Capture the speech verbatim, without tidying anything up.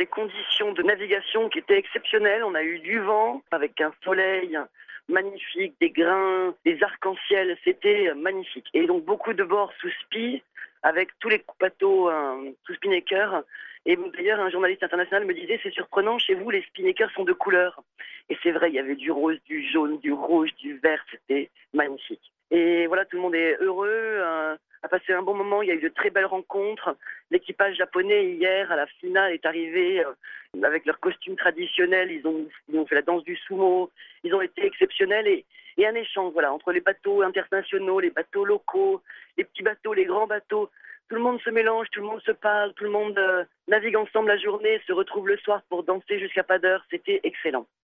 des conditions de navigation qui étaient exceptionnelles. On a eu du vent avec un soleil magnifique, des grains, des arcs-en-ciel, c'était magnifique. Et donc beaucoup de bords sous spi, avec tous les bateaux euh, sous spinnaker. Et d'ailleurs, un journaliste international me disait, c'est surprenant, chez vous, les spinnakers sont de couleur. Et c'est vrai, il y avait du rose, du jaune, du rouge, du vert, c'était magnifique. Et voilà, tout le monde est heureux, euh, a passé un bon moment, il y a eu de très belles rencontres. L'équipage japonais, hier, à la finale, est arrivé euh, avec leurs costumes traditionnels, ils ont, ils ont fait la danse du sumo, ils ont été exceptionnels. Et, et un échange, voilà, entre les bateaux internationaux, les bateaux locaux, les petits bateaux, les grands bateaux. Tout le monde se mélange, tout le monde se parle, tout le monde euh, navigue ensemble la journée, se retrouve le soir pour danser jusqu'à pas d'heure. C'était excellent.